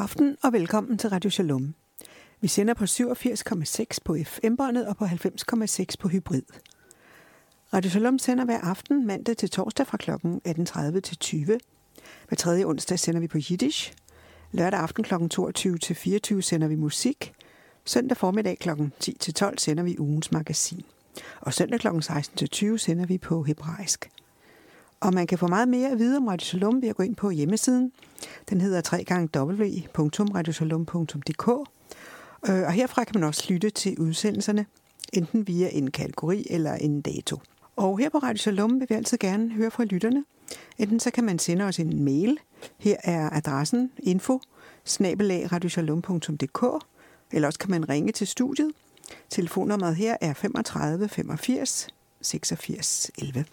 God aften og velkommen til Radio Shalom. Vi sender på 87,6 på FM-båndet og på 90,6 på hybrid. Radio Shalom sender hver aften mandag til torsdag fra kl. 18.30 til 20. Hver tredje onsdag sender vi på Yiddish. Lørdag aften kl. 22 til 24 sender vi musik. Søndag formiddag kl. 10 til 12 sender vi ugens magasin. Og søndag kl. 16 til 20 sender vi på hebraisk. Og man kan få meget mere at vide om Radio Shalom ved at gå ind på hjemmesiden. Den hedder www.radioshalom.dk. Og herfra kan man også lytte til udsendelserne, enten via en kategori eller en dato. Og her på Radio Shalom vil vi altid gerne høre fra lytterne. Enten så kan man sende os en mail. Her er adressen info@radioshalom.dk. Eller også kan man ringe til studiet. Telefonnummeret her er 35 85 86 11.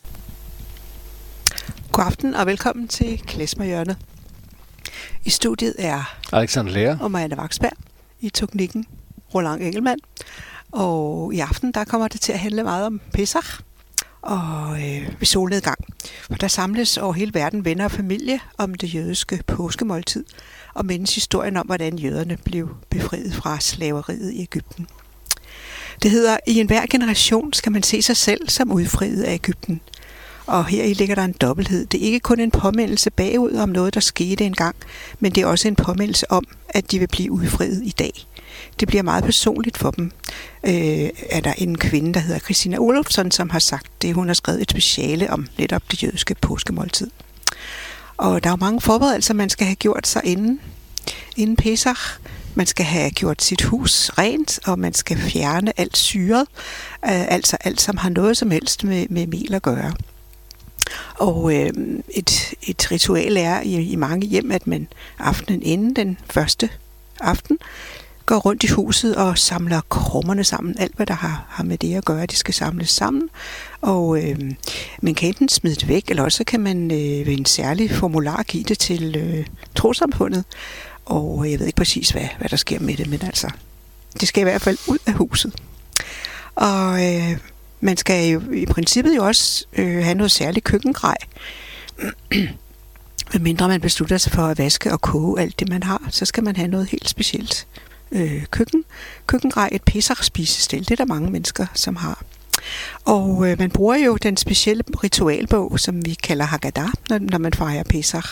God aften og velkommen til Klezmer-hjørnet. I studiet er Alexander Lærer og Marianne Vaksberg. I teknikken Roland Engelmann. Og i aften der kommer det til at handle meget om Pesach og ved solnedgang. Og der samles over hele verden venner og familie om det jødiske påskemåltid og mindes historien om, hvordan jøderne blev befriet fra slaveriet i Egypten. Det hedder, i enhver generation skal man se sig selv som udfriet af Egypten. Og heri ligger der en dobbelthed. Det er ikke kun en påmindelse bagud om noget, der skete engang, men det er også en påmindelse om, at de vil blive udfriet i dag. Det bliver meget personligt for dem. Er der en kvinde, der hedder Christina Olofsson, som har sagt det. Hun har skrevet et speciale om netop det jødiske påskemåltid. Og der er jo mange forberedelser, man skal have gjort sig inden Pesach. Man skal have gjort sit hus rent, og man skal fjerne alt syret. Altså alt, som har noget som helst med mel at gøre. Og et ritual er i mange hjem, at man aftenen inden den første aften går rundt i huset og samler krummerne sammen. Alt, hvad der har med det at gøre, de skal samles sammen. Og man kan enten smide det væk, eller også kan man ved en særlig formular give det til trossamfundet. Og jeg ved ikke præcis, hvad der sker med det, men altså, det skal i hvert fald ud af huset. Og man skal jo i princippet jo også have noget særligt køkkengrej. Medmindre man beslutter sig for at vaske og koge alt det, man har, så skal man have noget helt specielt køkkengrej, et Pesach-spisestel. Det er der mange mennesker, som har. Og man bruger jo den specielle ritualbog, som vi kalder Haggadah, når man fejrer Pesach.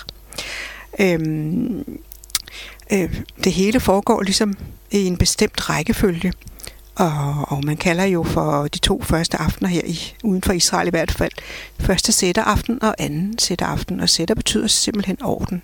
Det hele foregår ligesom i en bestemt rækkefølge. Og man kalder jo for de 2 første aftener her uden for Israel i hvert fald første sætteraften og anden sætteraften. Og sætter betyder simpelthen orden.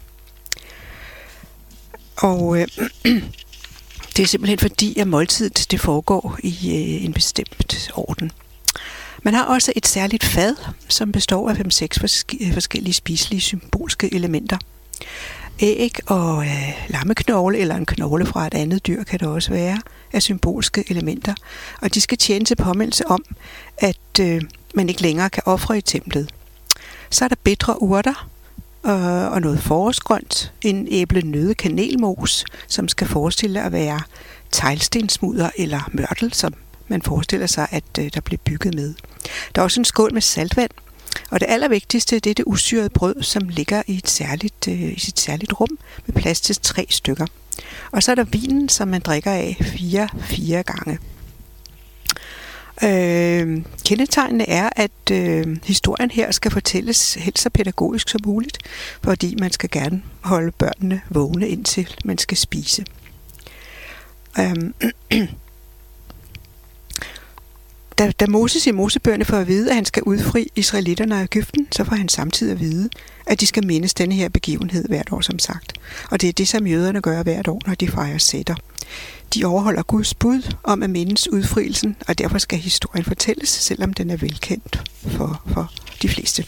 Og det er simpelthen fordi, at måltidet det foregår i en bestemt orden. Man har også et særligt fad, som består af 5-6 forskellige spiselige symbolske elementer. Æg og lammeknogle eller en knogle fra et andet dyr kan det også være af symbolske elementer. Og de skal tjene til påmindelse om, at man ikke længere kan ofre i templet. Så er der bitre urter og noget forårsgrønt, en æble kanelmos, som skal forestille at være teglstensmudder eller mørtel, som man forestiller sig, at der bliver bygget med. Der er også en skål med saltvand. Og det allervigtigste, det er det usyrede brød, som ligger i sit særligt rum med plads til 3 stykker. Og så er der vinen, som man drikker af 4 gange. Kendetegnene er, at historien her skal fortælles helst så pædagogisk som muligt, fordi man skal gerne holde børnene vågne, indtil man skal spise. Da Moses i Mosebøgerne får at vide, at han skal udfri israelitterne af Egypten, så får han samtidig at vide, at de skal mindes denne her begivenhed hvert år, som sagt. Og det er det, som jøderne gør hvert år, når de fejrer sætter. De overholder Guds bud om at mindes udfrielsen, og derfor skal historien fortælles, selvom den er velkendt for de fleste.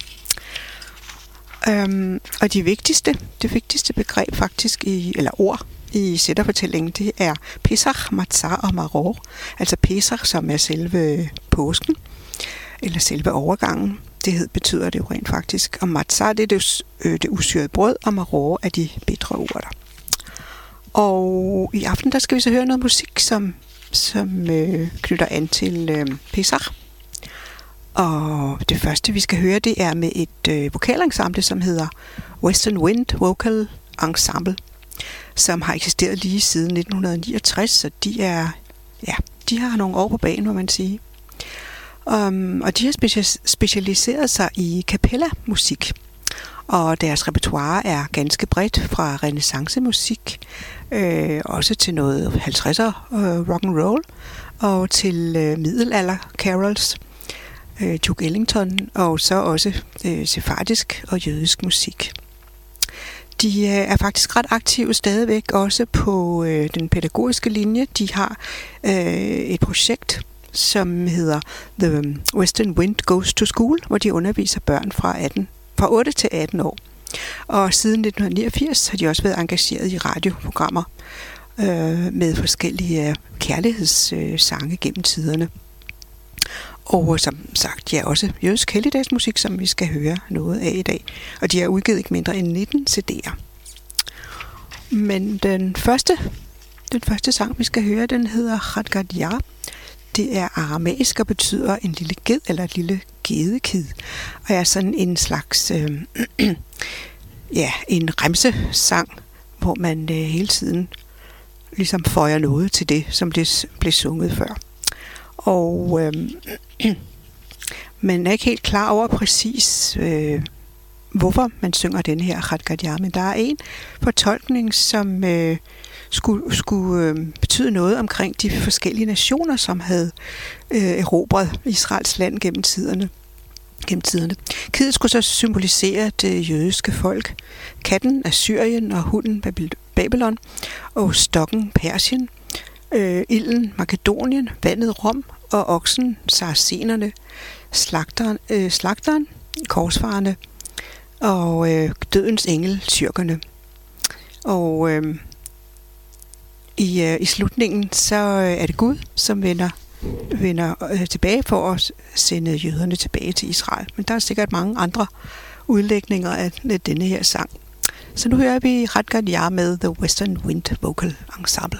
Og det vigtigste begreb faktisk, eller ord, i sætterfortællingen, det er Pesach, Matzah og Maror. Altså Pesach, som er selve påsken, eller selve overgangen. Det betyder det jo rent faktisk. Og Matzah, det er det usyrede brød, og Maror er de bitre urter. Og i aften, der skal vi så høre noget musik, som knytter an til Pesach. Og det første, vi skal høre, det er med et vokalensemble, som hedder Western Wind Vocal Ensemble. som har eksisteret lige siden 1969, så de har nogle år på banen, må man sige. Og de har specialiseret sig i cappella-musik, og deres repertoire er ganske bredt fra renæssancemusik, også til noget 50'er rock and roll, og til middelalder carols, Duke Ellington, og så også sefardisk og jødisk musik. De er faktisk ret aktive stadigvæk også på den pædagogiske linje. De har et projekt, som hedder The Western Wind Goes to School, hvor de underviser børn fra 8 til 18 år. Og siden 1989 har de også været engageret i radioprogrammer med forskellige kærlighedssange gennem tiderne. Og som sagt, ja, også jødisk helligdagsmusik, som vi skal høre noget af i dag. Og de har udgivet ikke mindre end 19 CD'er. Men den første sang, vi skal høre, den hedder Chad Gadya. Det er aramæisk og betyder en lille ged eller et lille gedekid. Og er sådan en slags en remsesang, hvor man hele tiden ligesom føjer noget til det, som det blev sunget før. Og man er ikke helt klar over præcis, hvorfor man synger den her Chad Gadya, men der er en fortolkning, som skulle betyde noget omkring de forskellige nationer, som havde erobret Israels land gennem tiderne. Kiddet skulle så symbolisere det jødiske folk, katten Assyrien og hunden Babylon, og stokken Persien, ilden Makedonien, vandet Rom og oksen saracenerne, slagteren korsfarerne og dødens engel tyrkerne. Og i slutningen så er det Gud, som vender tilbage for at sende jøderne tilbage til Israel. Men der er sikkert mange andre udlægninger af denne her sang. Så nu hører vi Chad Gadya med The Western Wind Vocal Ensemble.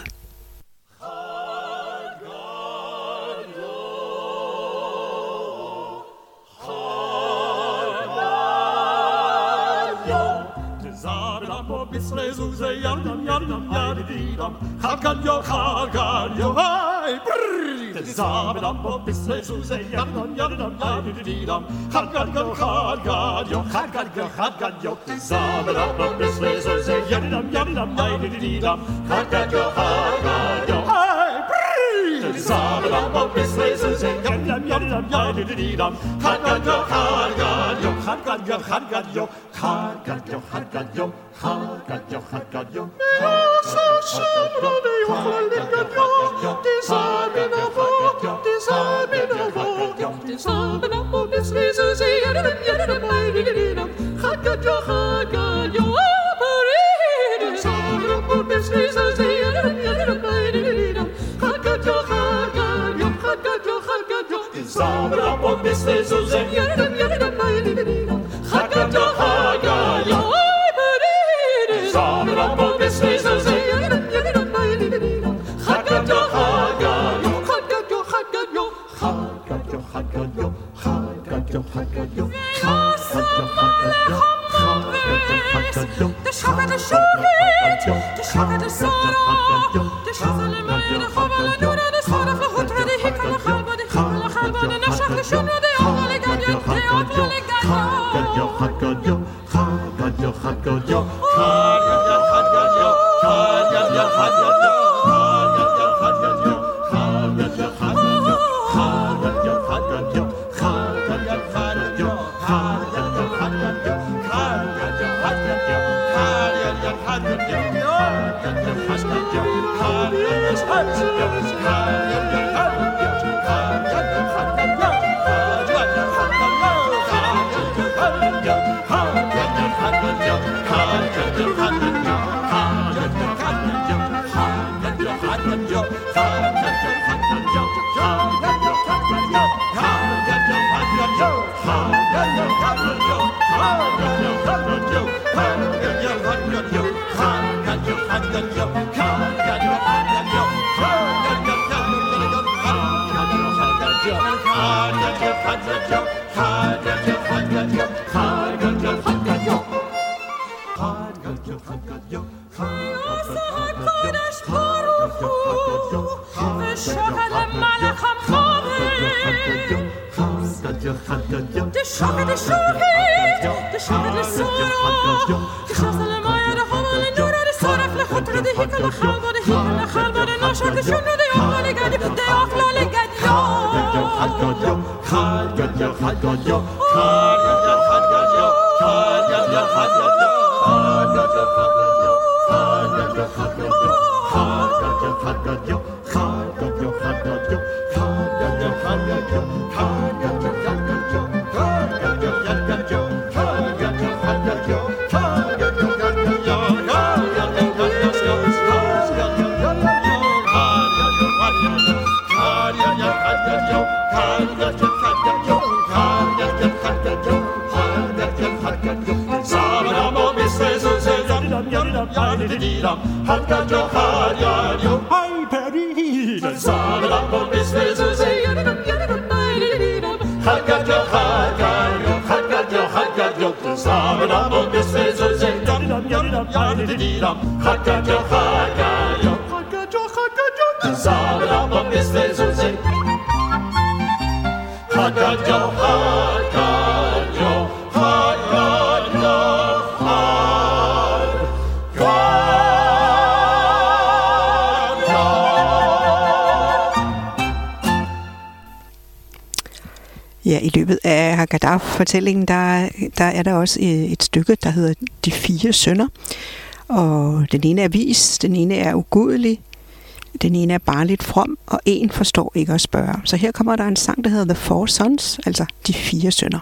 Ja, i løbet af Haggadah-fortællingen, der er der også et stykke, der hedder De 4 sønner. Og den ene er vis, den ene er ugudelig, den ene er barnligt from, og en forstår ikke at spørge. Så her kommer der en sang, der hedder The Four Sons, altså De 4 sønner.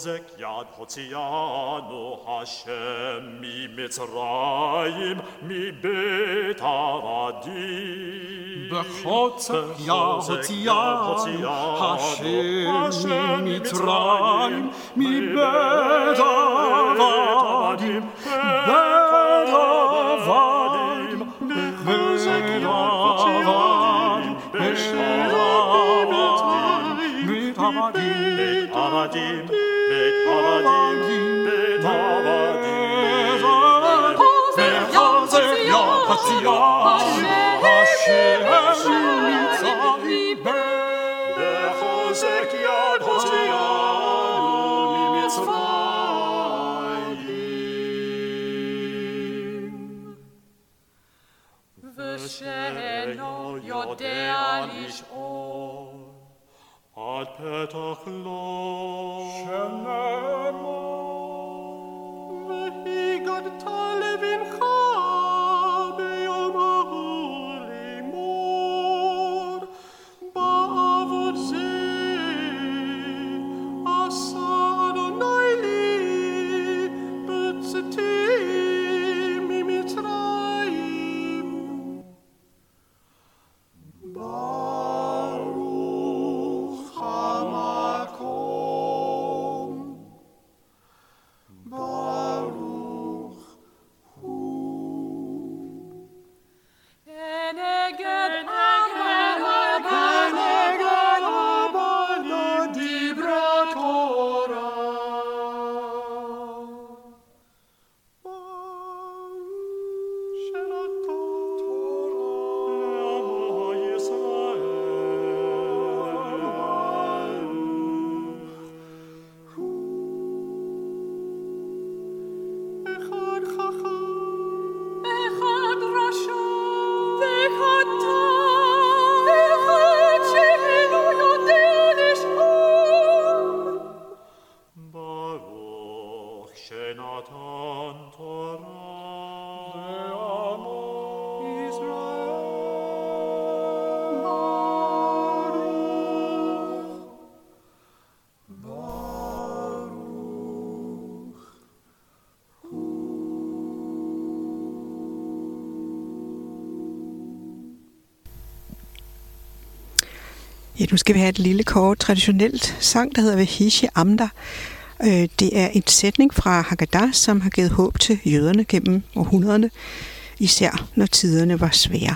בחוזק יד הוציאנו השם ממצרים מבית עבדים. בחוזק יד הוציאנו השם ממצרים מבית עבדים. בית עבדים, בחוזק יד הוציאנו בית עבדים, בית עבדים, בית עבדים, בחוזק יד הוציאנו השם ממצרים, בחוזק יד הוציאנו ממצרים. ושאינו יודע לשאול עד פתח לו שנאמר והגדת לבנך ביום ההוא לאמור בעבוד זה עשה אדוני לי בצאתי ממצרים. Ja, nu skal vi have et lille kort traditionelt sang, der hedder Vehishe Amda. Det er en sætning fra Haggadah, som har givet håb til jøderne gennem århundrederne, især når tiderne var svære.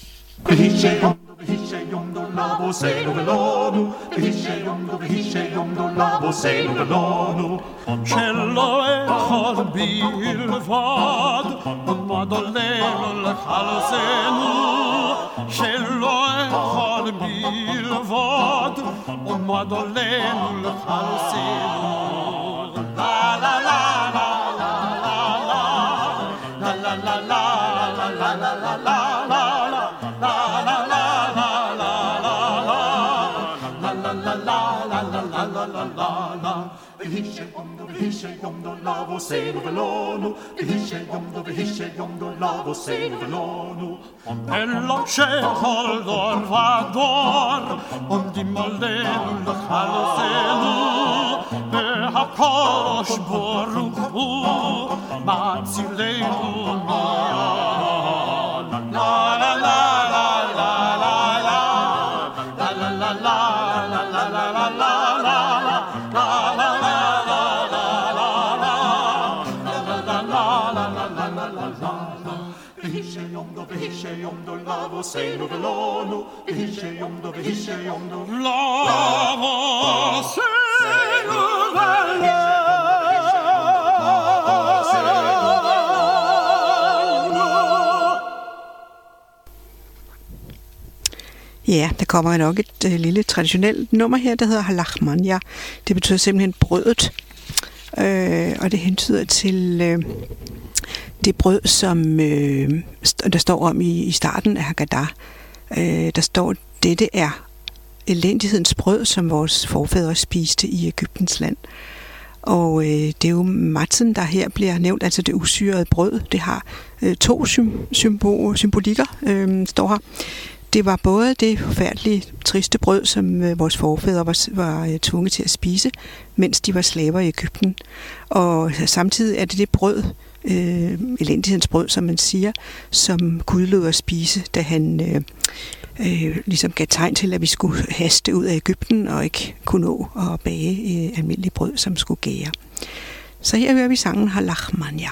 Vehishe yomdo lavo seinu velonu, Vehishe yomdo lavo seinu velonu. Ello shechol dor vador, dimolenu lechalosenu, behakosh boruch hu, matzilenu miyan. La la la la la la la, la la la la la la la la la. Vehishe yomdo lavo seinu velonu, Vehishe yomdo lavo seinu velonu. Ja, der kommer nok et lille traditionelt nummer her, der hedder Halachmanja. Det betyder simpelthen brødet, og det hentyder til det brød, som der står om i starten af Haggadah. Der står, dette er elendighedens brød, som vores forfædre spiste i Egyptens land. Og det er jo matzen, der her bliver nævnt, altså det usyrede brød. Det har to symbolikker, står her. det var både det forfærdelige, triste brød, som vores forfædre var tvunget til at spise, mens de var slaver i Egypten. Og samtidig er det brød, elendighedens brød, som man siger, som Gud lod os spise, da han ligesom gav tegn til, at vi skulle haste ud af Egypten og ikke kunne nå at bage almindelig brød, som skulle gære. Så her hører vi sangen Halach Manja.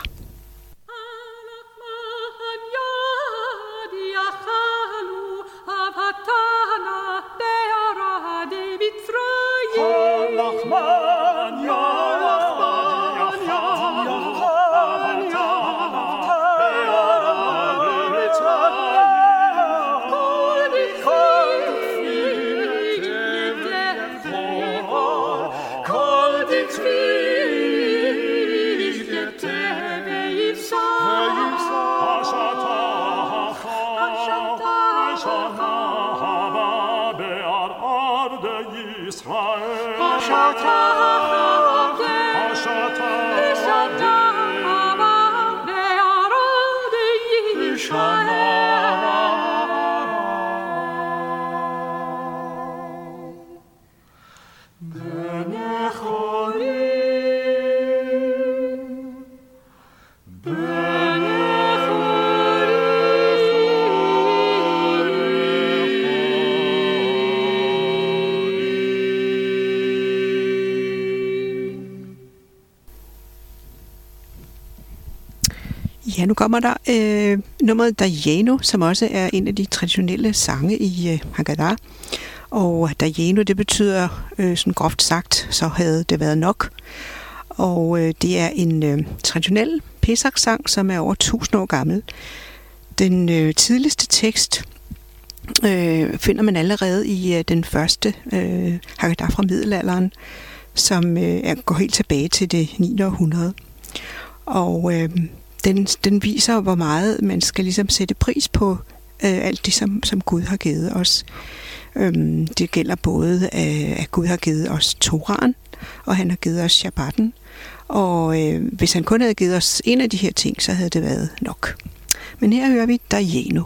Ja, nu kommer der nummeret Dayenu, som også er en af de traditionelle sange i Haggadah. Og Dayenu, det betyder, sådan groft sagt, så havde det været nok. Og det er en traditionel Pesach-sang, som er over 1000 år gammel. Den tidligste tekst finder man allerede i den første Haggadah fra middelalderen, som går helt tilbage til det 9. århundrede. Og den viser, hvor meget man skal ligesom sætte pris på alt det, som Gud har givet os. Det gælder både, at Gud har givet os Toraen, og han har givet os Shabbaten. Og hvis han kun havde givet os en af de her ting, så havde det været nok. Men her hører vi Dayenu.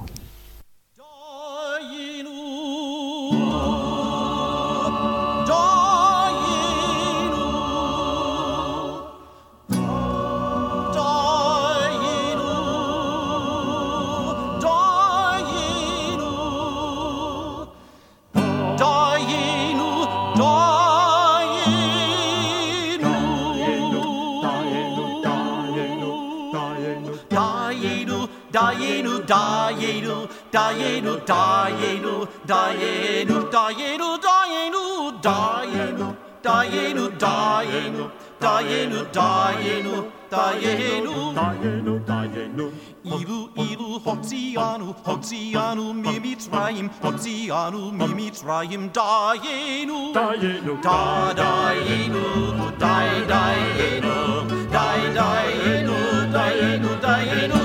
Dayenu, Dayenu, Dayenu, Dayenu, Dayenu, Dayenu, Dayenu, Dayenu, Dayenu, Dayenu, Dayenu, Dayenu, Dayenu. Ilu, Hotzianu, Hotzianu, Mimitzrayim, Hotzianu, Mimitzrayim, Dayenu, Dayenu, Dayenu, Dayenu, Dayenu, Dayenu, Dayenu, Dayenu,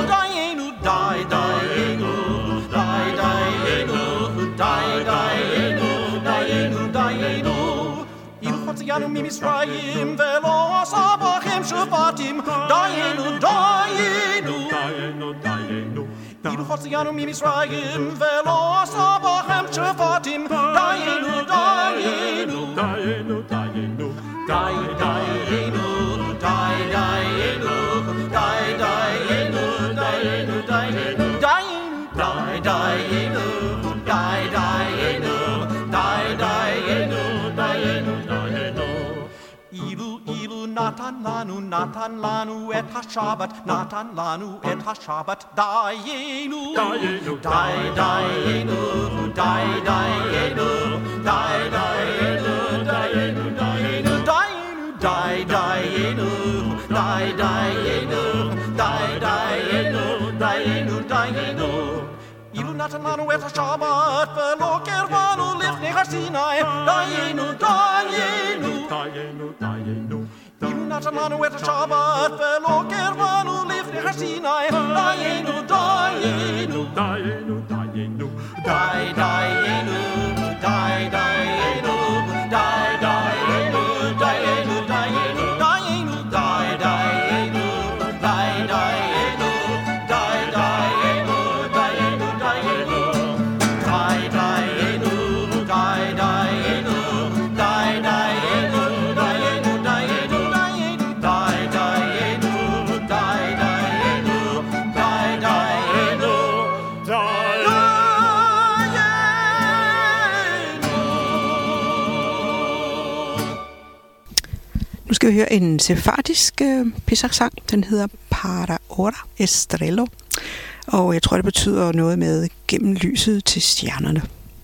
Hotzianu Mimisrayim velo sabachim shvatim Dayenu Dayenu Dayenu Dayenu Ilu Hotzianu Mimisrayim velo sabachim shvatim Dayenu Dayenu Dayenu Dayenu Dayenu Dayenu Dayenu Dayenu Dayenu Dayenu Natan lanu et ha-Shabbat, Natan lanu et ha-Shabbat, Dayenu, Dayenu, Dayenu, Dayenu, Dayenu, Dayenu, Dayenu, Dayenu, Dayenu, Dayenu, Dayenu, Dayenu. Ilu Natan lanu et ha-Shabbat, velo kervanu lifnei har-Sinai, Dayenu, Dayenu, Dayenu, Dayenu. Natan lanu et ha-Shabbat velo kervanu lifnei har-Sinai Dayenu, Dayenu, Dayenu, Dayenu, Dayenu, Dayenu, Dayenu, Dayenu, Dayenu, Dayenu, Dayenu, Dayenu, Dayenu, Dayenu, Dayenu, Dayenu, Dayenu, skal vi høre en sefardisk Pesach-sang. Den hedder Para Ora Estrello. Og jeg tror, det betyder noget med gennem lyset til stjernerne.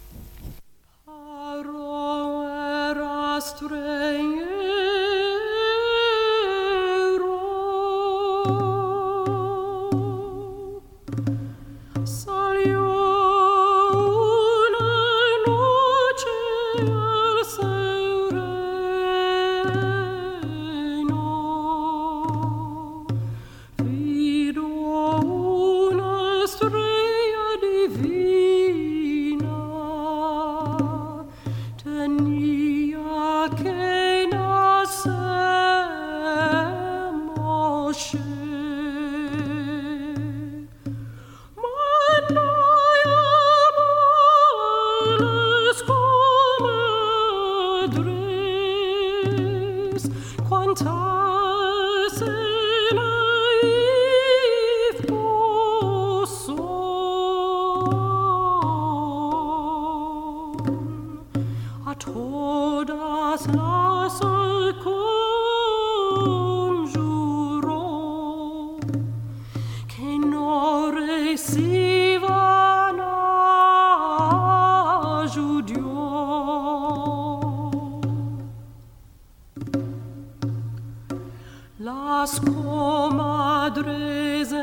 Las comadres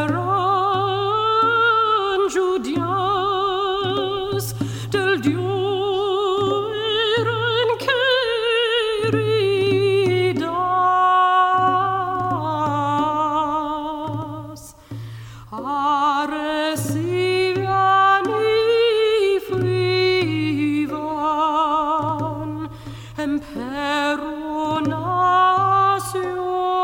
eran judías, del Dios eran queridas, a recibían y frivan en peronación.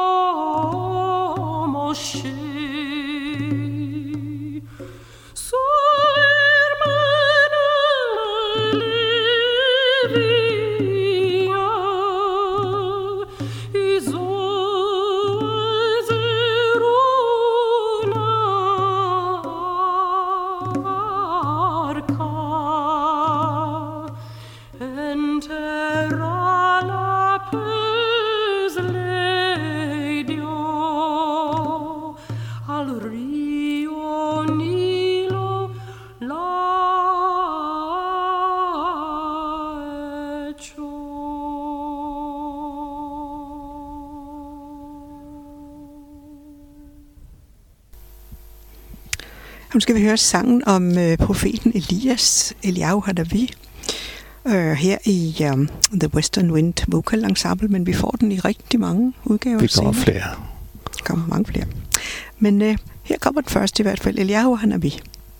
Nu skal vi høre sangen om profeten Eliyahu Hanavi, her i The Western Wind Vocal Ensemble, men vi får den i rigtig mange udgaver. Det kommer flere. Der kommer mange flere. Men her kommer den første i hvert fald, Eliyahu Hanavi.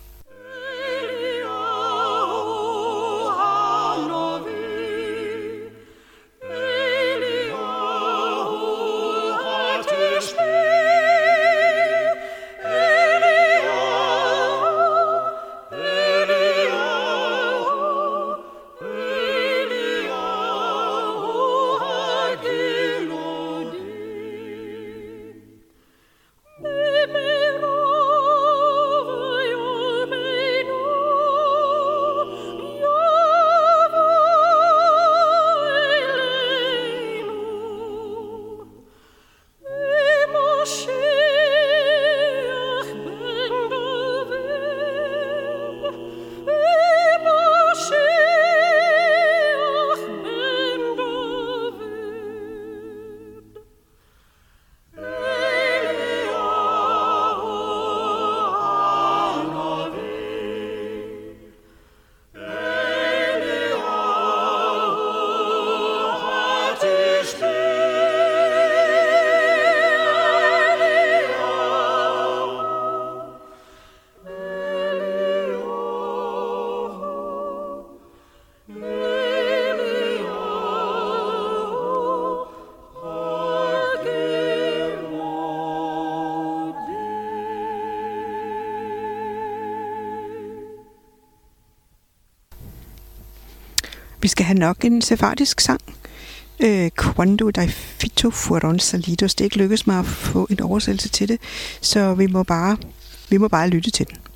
Vi skal have nok en sefardisk sang. Quando dai fito fueron salidos. Det er ikke lykkedes mig at få en oversættelse til det, så vi må bare lytte til den.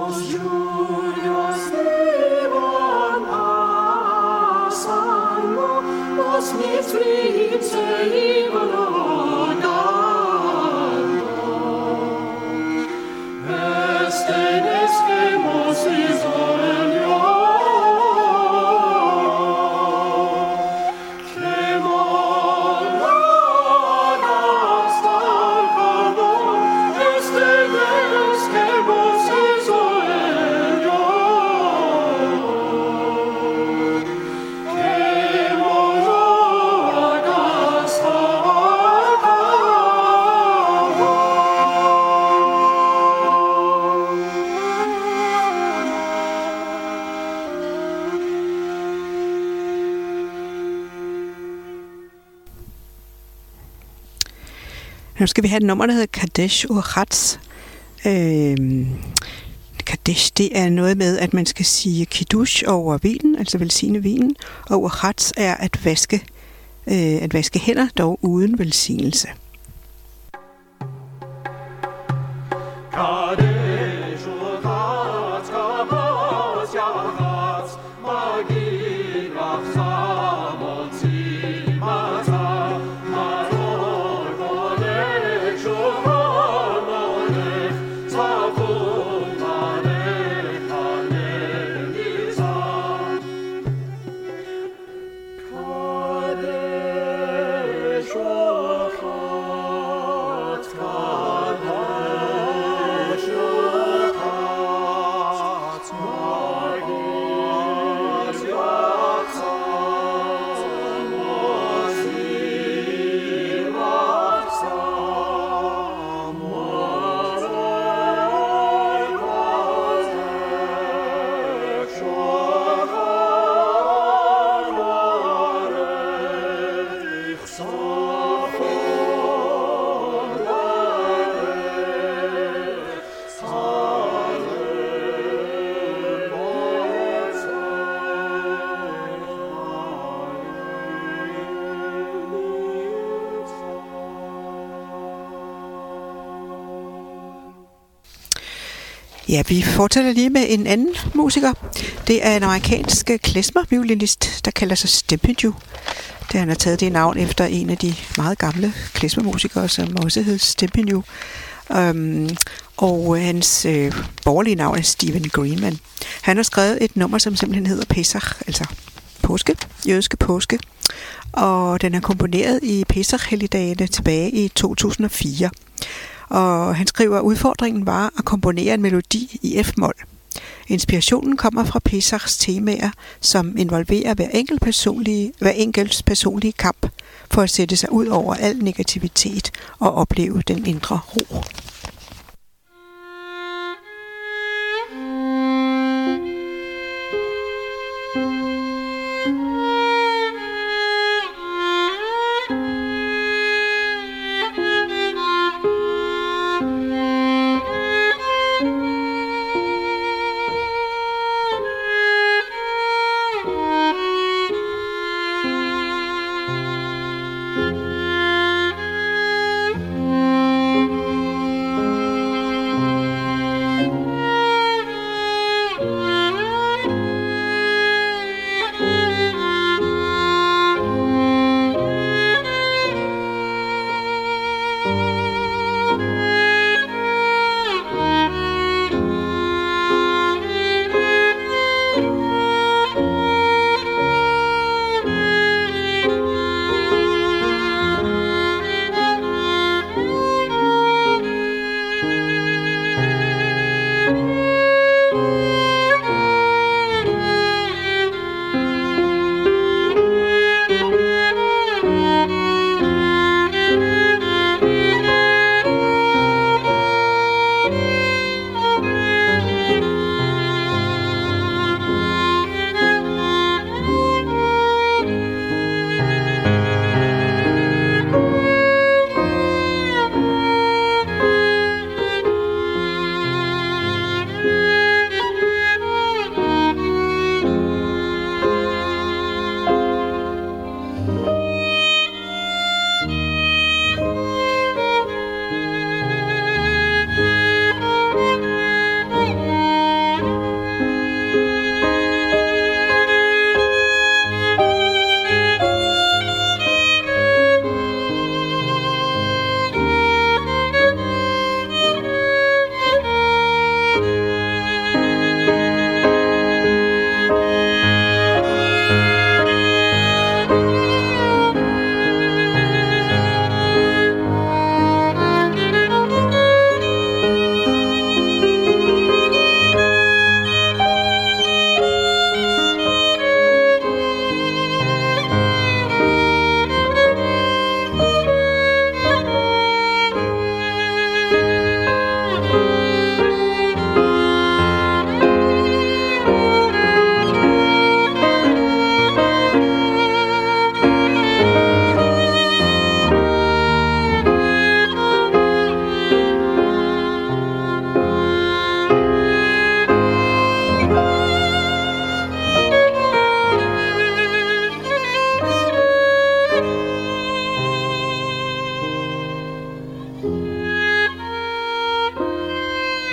Nu skal vi have et nummer, der hedder Kadesh Urchatz. Kadesh, det er noget med, at man skal sige kiddush over vinen, altså velsigne vinen, og Urchatz er at vaske hænder, dog uden velsignelse. Kadesh Urchatz, Kadesh Urchatz, Magi Rachsa Motzi Mata, Maror Kolech Shulchanolech, Tzavul Malech Halel Yisah. Kadesh Urchatz, Kadesh Urchatz, Magi Rachsa Motzi Rachsa, Maror Kolech Shulchanolech, Tzavul Malech Ja, vi fortsætter lige med en anden musiker. Det er en amerikansk klezmer-violinist, der kalder sig Steppenwolf. Han har taget det navn efter en af de meget gamle klezmer-musikere, som også hed Steppenwolf. Og hans borgerlige navn er Stephen Greenman. Han har skrevet et nummer, som simpelthen hedder Pesach, altså påske, jødiske påske. Og den er komponeret i Pesach-helligdagene tilbage i 2004. Og han skriver, at udfordringen var at komponere en melodi i F-mol. Inspirationen kommer fra Pesachs temaer, som involverer hver enkelts personlige kamp for at sætte sig ud over al negativitet og opleve den indre ro.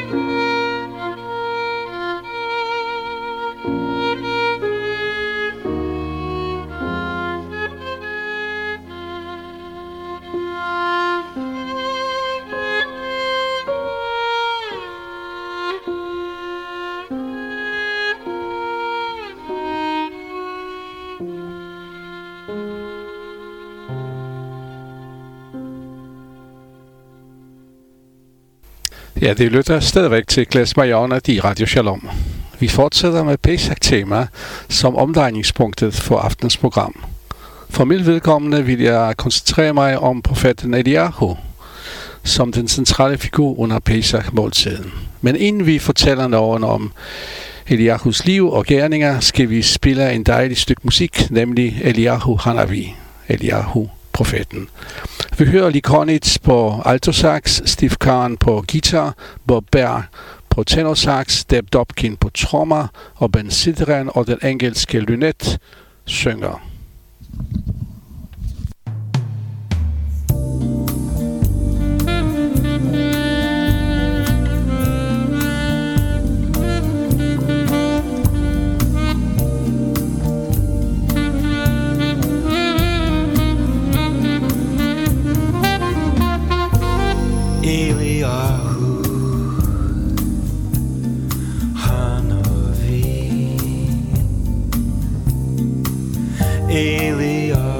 Ja, det lytter stadigvæk til Glas Mariana i Radio Shalom. Vi fortsætter med Pesach-tema som omdrejningspunktet for aftens program. For mit vedkommende vil jeg koncentrere mig om profeten Eliyahu som den centrale figur under Pesach-måltiden. Men inden vi fortæller noget om Eliyahus liv og gerninger, skal vi spille en dejlig stykke musik, nemlig Eliyahu Hanavi, Eliyahu profeten. Vi hører Lee Konitz på altosax, Steve Kahn på guitar, Bob Berg på tenorsax, Deb Dobkin på trommer og Ben Sidran og den engelske Lynette synger. Eliyahu Hanavi, Eliyahu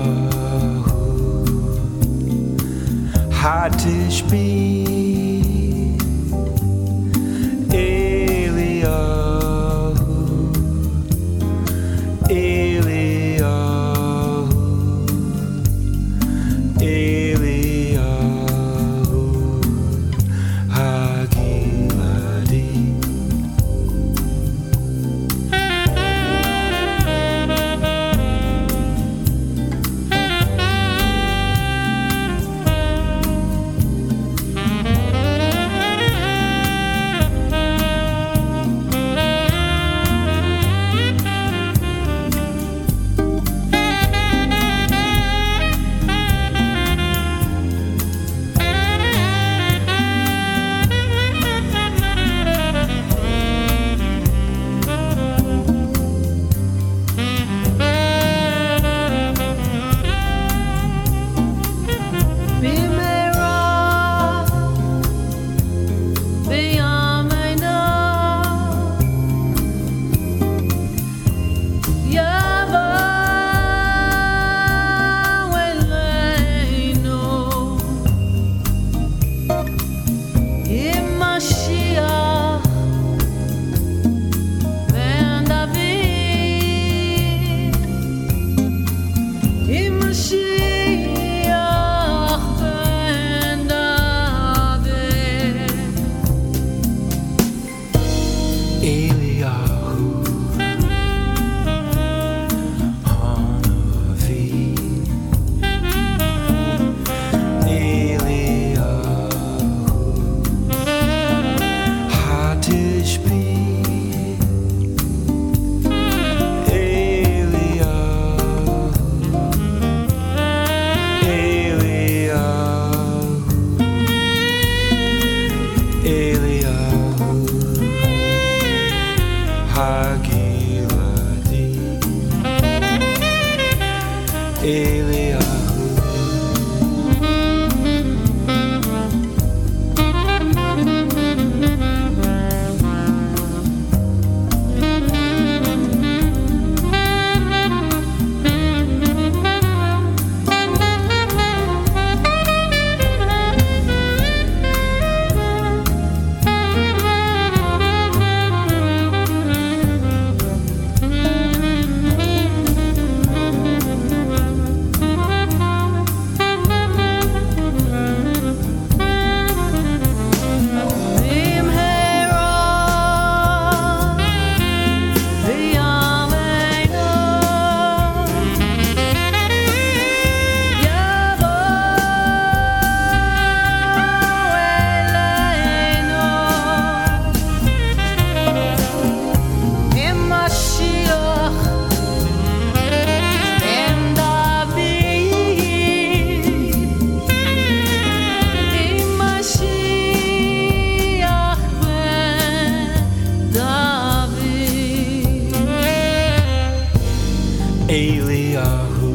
Eliyahu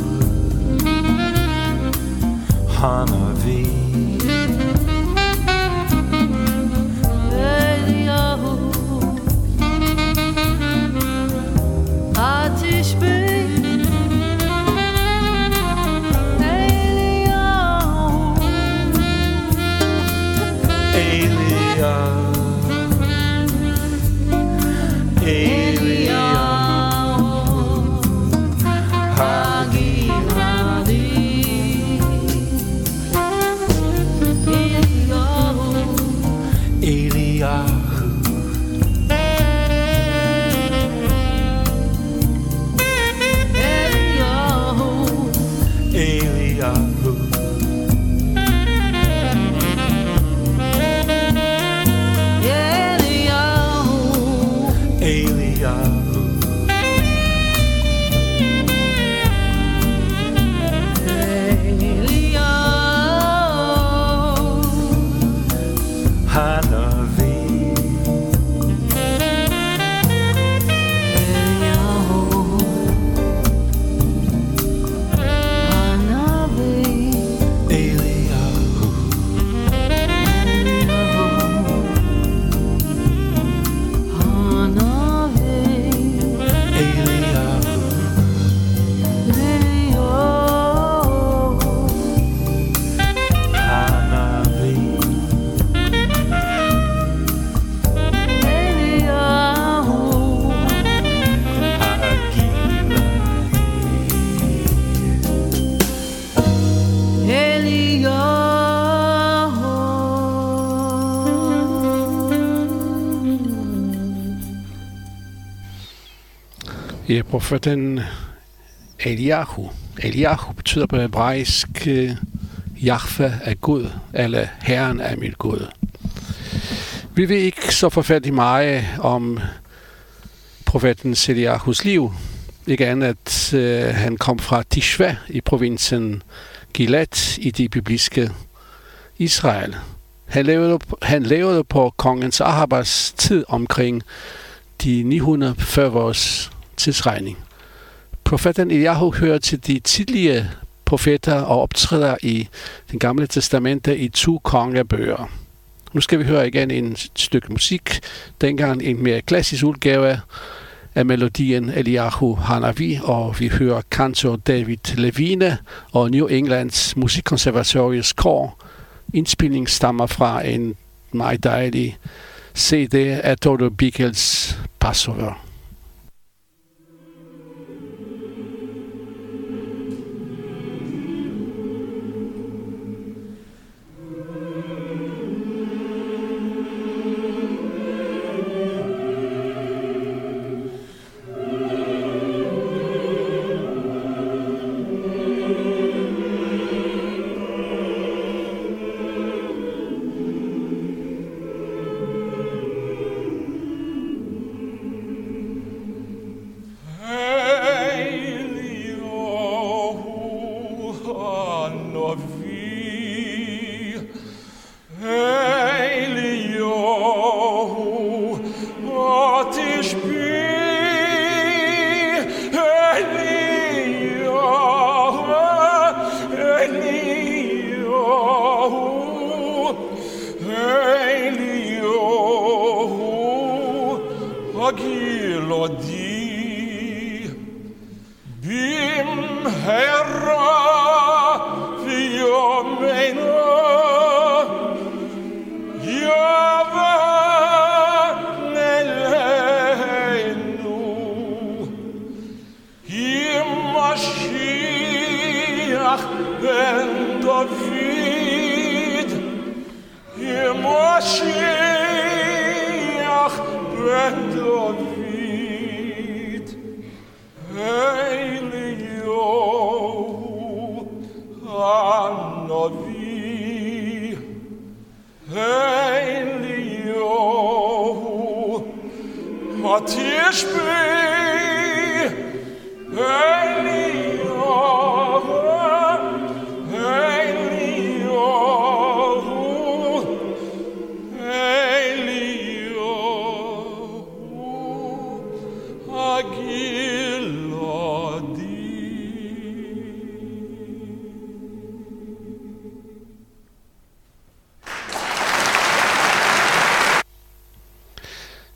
Hanavi Eliyahu Atishbi Ja, profeten Eliyahu. Eliyahu betyder på hebraisk Jahve er Gud, eller Herren er mit Gud. Vi ved ikke så forfærdeligt meget om profeten Eliahus liv. Ikke andet, at han kom fra Tishva i provinsen Gilead i det bibliske Israel. Han levede på kongens Ahabas tid omkring de 940 års tidsregning. Profeten Eliyahu hører til de tidlige profeter og optræder i det gamle testamente i 2 kongebøger. Nu skal vi høre igen en stykke musik, dengang en mere klassisk udgave af melodien Eliyahu Hanavi, og vi hører kantor David Levine og New Englands Musikkonservatoriets kor. Indspilningen stammer fra en meget dejlig CD af Dodo Bickels Passover.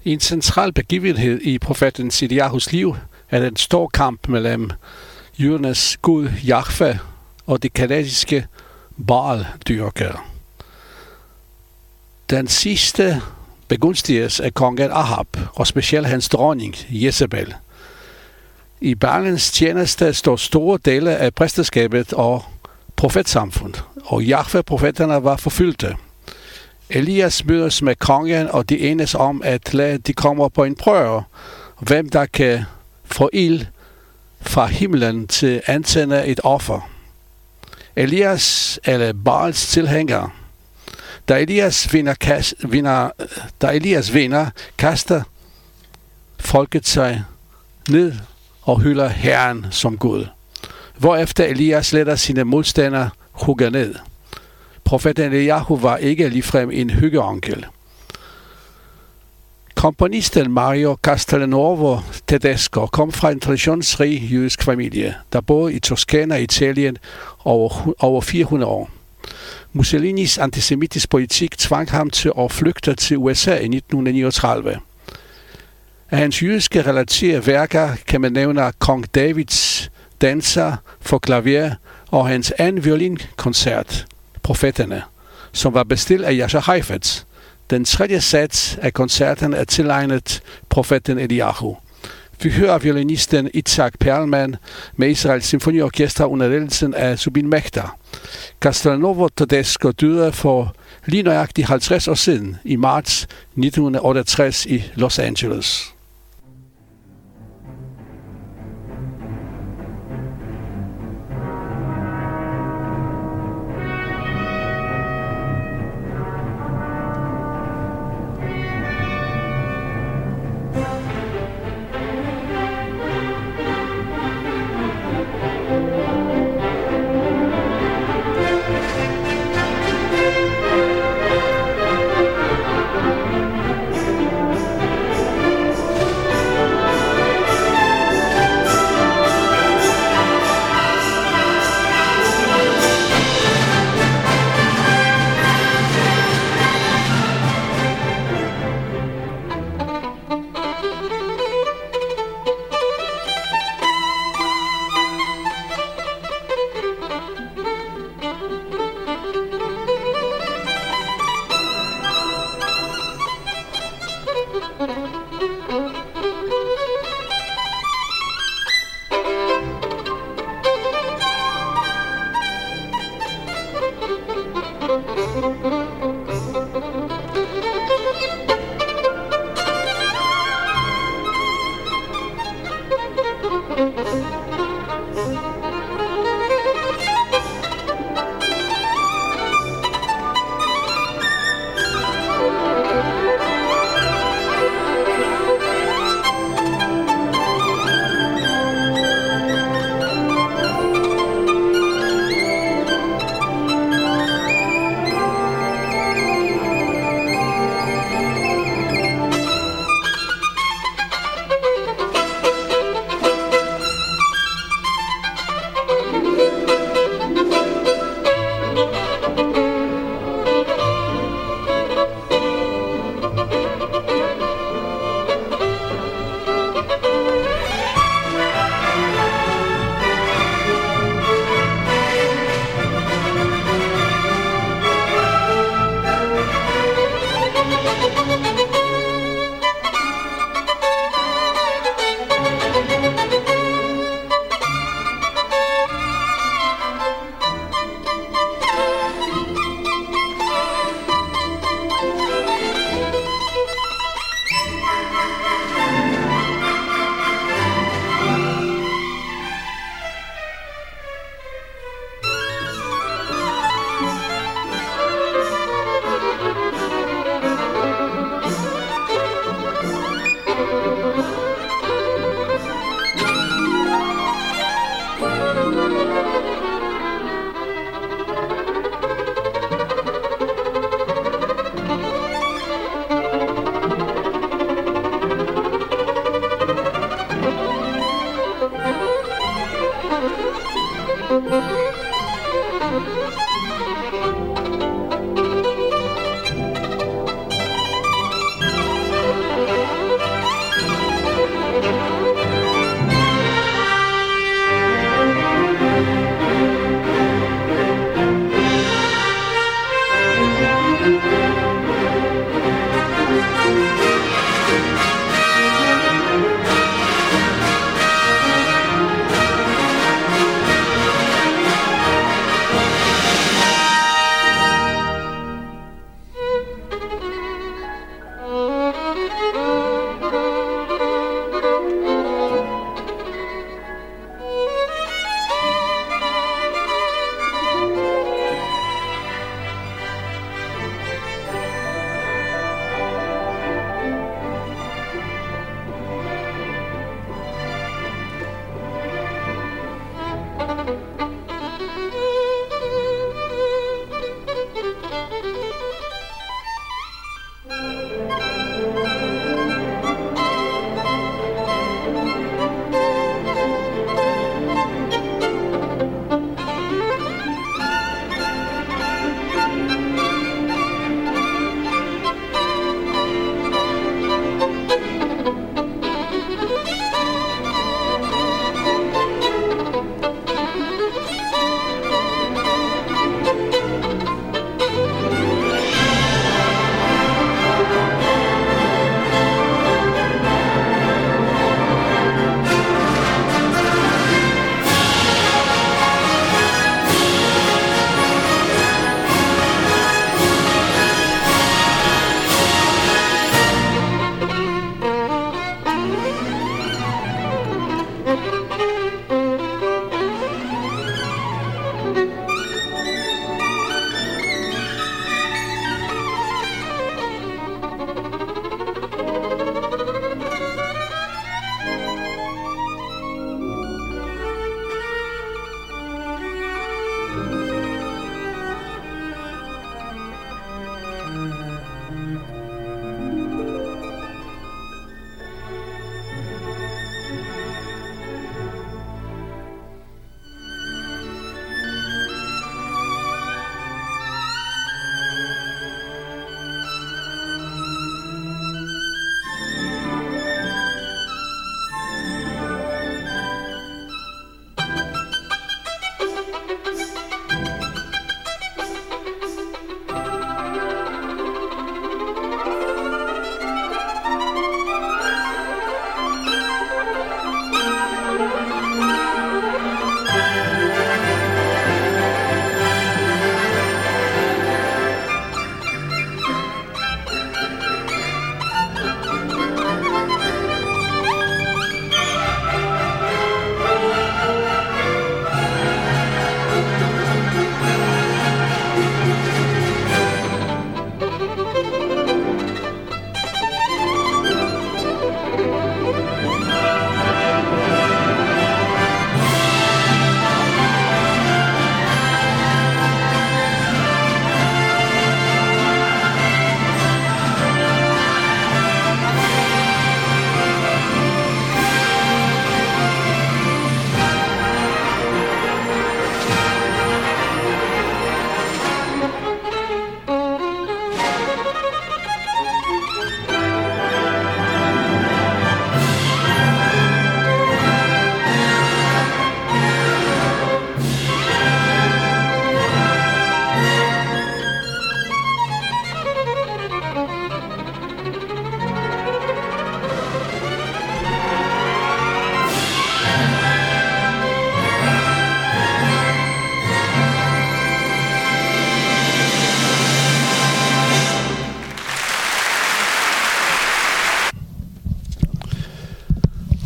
En central begivenhed i profeten Eliahus liv er den store kamp mellem jødernes gud Jahve og de kanadiske Baal-dyrkere. Den sidste begunstiges af kongen Ahab, og specielt hans dronning Jezebel. I Baalens tjeneste står store dele af præsteskabet og profetsamfundet, og Jahve-profeterne var forfyldte. Elias mødes med kongen, og de enes om at lade de komme på en prøve, hvem der kan få ild fra himlen til at antænde et offer. Elias eller Baals tilhænger. Da Elias vinder, kaster folket sig ned og hylder Herren som Gud. Hvorefter Elias lader sine modstandere hugge ned. Profeten Eliahu var ikke ligefrem en hyggeonkel. Komponisten Mario Castelnuovo Tedesco kom fra en traditionsrig jødisk familie, der boede i Toskana, Italien, over 400 år. Mussolinis antisemitisk politik tvang ham til at flygte til USA i 1939. Af hans jødiske relaterede værker kan man nævne Kong Davids danser for klaver og hans anden violinkoncert, Profeterne, som var bestilt af Jascha Heifetz. Den tredje sats af koncerten er tilegnet profeten Eliahu. Vi hører violinisten Itzhak Perlman med Israels Symfoniorkester under ledelsen af Zubin Mehta. Castelnuovo Tedesco døde for lige nøjagtigt 50 år siden i marts 1968 i Los Angeles.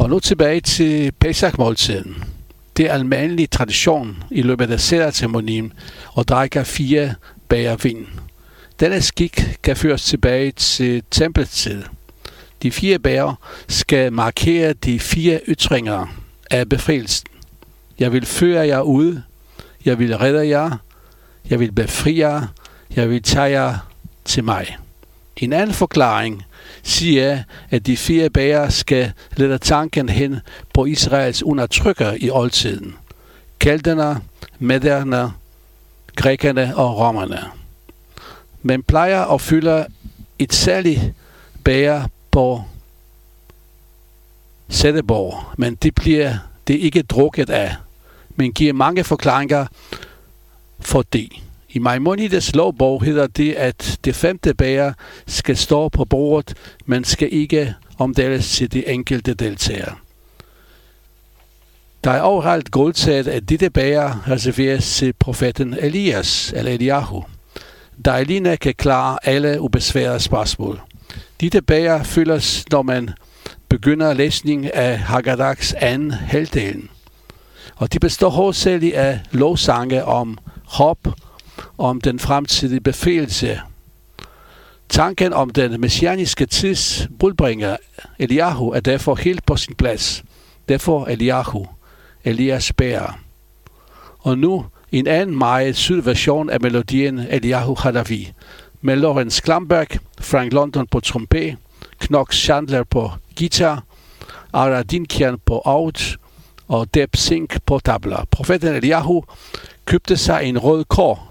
Og nu tilbage til Pesach-måltiden. Det er almindelig tradition i løbet af sederceremonien at drikke 4 bager vin. Denne skik kan føres tilbage til tempeltid. De 4 bager skal markere de 4 ytringer af befrielsen. Jeg vil føre jer ud. Jeg vil redde jer. Jeg vil befri jer. Jeg vil tage jer til mig. En anden forklaring siger, at de 4 bager skal lede tanken hen på Israels undertrykker i oldtiden. Kelterne, mederne, grækerne og romerne. Man plejer at fylde et særligt bager på sætteborg, men det bliver det ikke drukket af, men giver mange forklaringer for det. I Maimonides lovbog hedder det, at det 5. bager skal stå på bordet, men skal ikke omdeles til de enkelte deltagere. Der er overalt godtaget, at dette bager reserveres til profeten Elias eller Eliahu, der alene kan klare alle ubesværede spørgsmål. Dette bager fyldes, når man begynder læsning af Haggadaks anden halvdelen. Og de består hovedsageligt af lovsange om håb, om den fremtidige befrielse. Tanken om den messianiske tids budbringer Eliahu er derfor helt på sin plads. Derfor Eliahu, Elias bærer. Og nu en anden meget sød version af melodien Eliahu Halavi, med Lawrence Klamberg, Frank London på trompet, Knox Chandler på guitar, Ara Dinkian på oud og Deb Sink på tabla. Profeten Eliahu købte sig en rød kår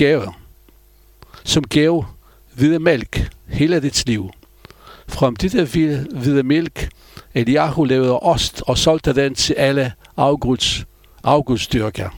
som gav hvide mælk hele dets liv. Fra dette hvide mælk, Eliahu lavede ost og solgte den til alle afgudsdyrkere.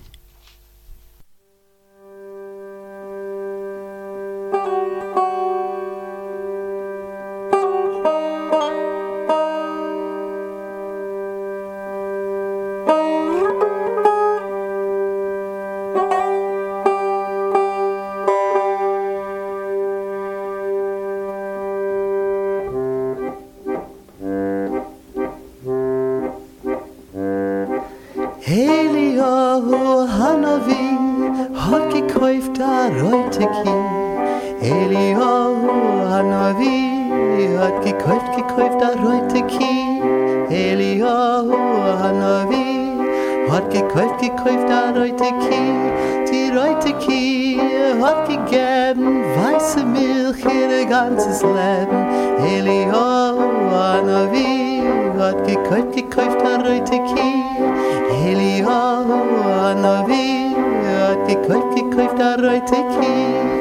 Eliahu Hanavi hat gekauft a Reuteki. Eliahu Hanavi hat gekauft a Reuteki. Eliahu Hanavi hat gekauft a Reuteki. Die Reuteki hat gegeben weiße Milch ihr ganzes Leben. Eliahu Hanavi hat gekauft a Reuteki. Eliahu Hanavi hat gekauft a Reuteki.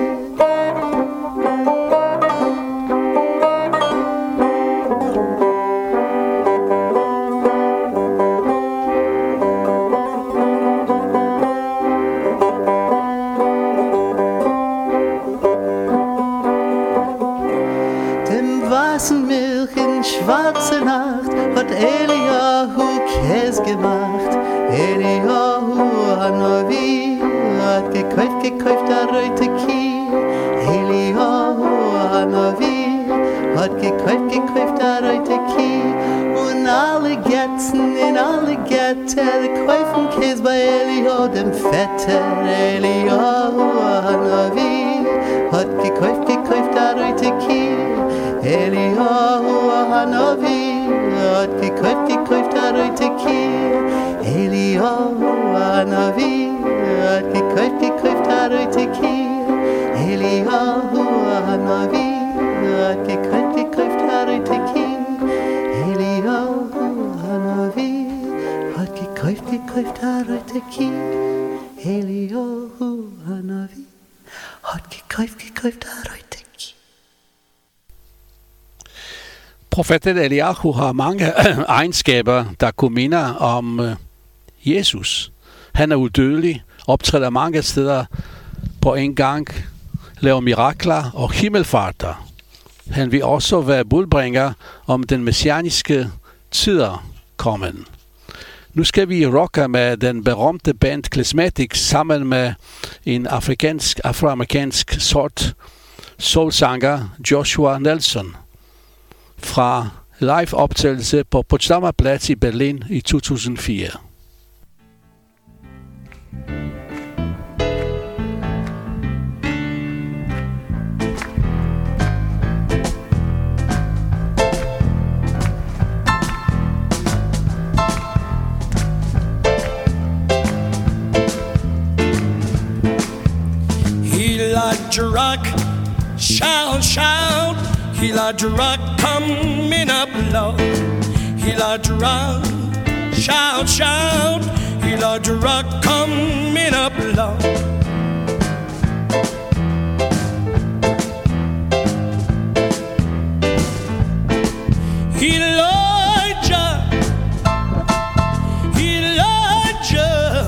Dem weißen Milch in schwarze Nacht hat Eliahu Käse gemacht. Eliahu Hanavi hat gekauft a Reuteki. Eliahu Hanavi hat gekauft a Reuteki. Und alle Gätzen in alle Gätter kaufen Käse bei Eliahu dem Vetter. Eliahu Hanavi hat gekauft a Reuteki. Eliahu Hanavi hat gekauft a Reuteki. Eliahu Hanavi hat gekauft a Reuteki. Eliahu Hanavi hat gekauft a Reuteki. Eliahu Hanavi hat gekauft a Reuteki. Eliahu Hanavi hat gekauft a Reuteki. Profeten Eliahu har mange egenskaber, der kunne minde om Jesus. Han er udødelig, optræder mange steder på en gang, laver mirakler og himmelfarter. Han vil også være budbringer om den messianiske tider kommen. Nu skal vi rocke med den berømte band Klezmetic sammen med en afroamerikansk sort soulsanger Joshua Nelson fra live optagelse på Potsdamer Platz i Berlin i 2004. To rock, shout, shout. He like to rock, coming up low. He like to rock, shout, shout. He like to rock, coming up low. Elijah, Elijah.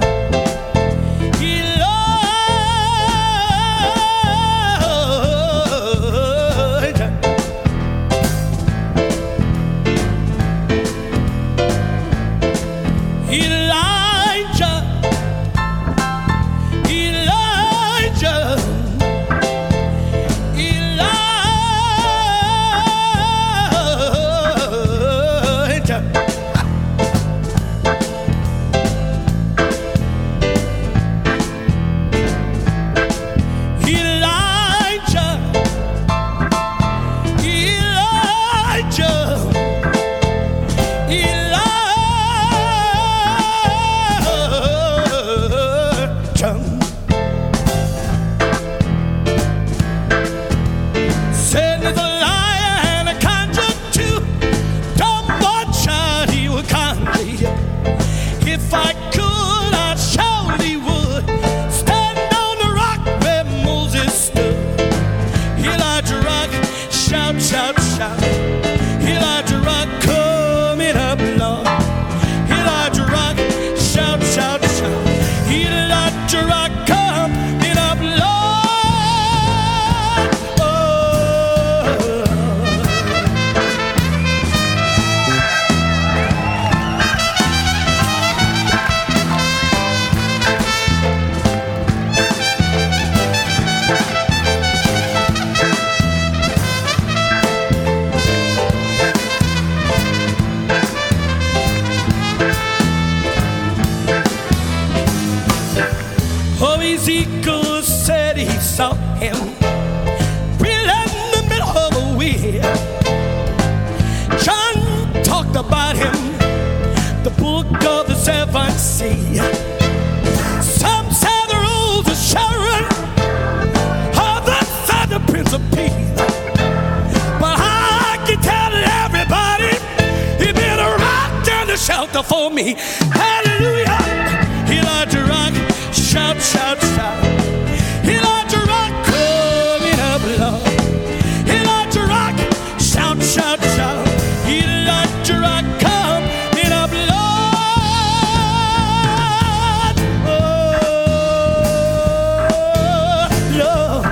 Ezekiel said he saw him really in the middle of a wheel. John talked about him, the book of the seventh sea. Some said the rose of Sharon, others said the Prince of Peace. But I can tell everybody he been a rock and a shelter for me. Hallelujah. He liked to rock. Shout, shout, shout. He liked to rock, coming up low. He liked to rock, shout, shout, shout. He liked to rock, coming up low. Oh, Lord.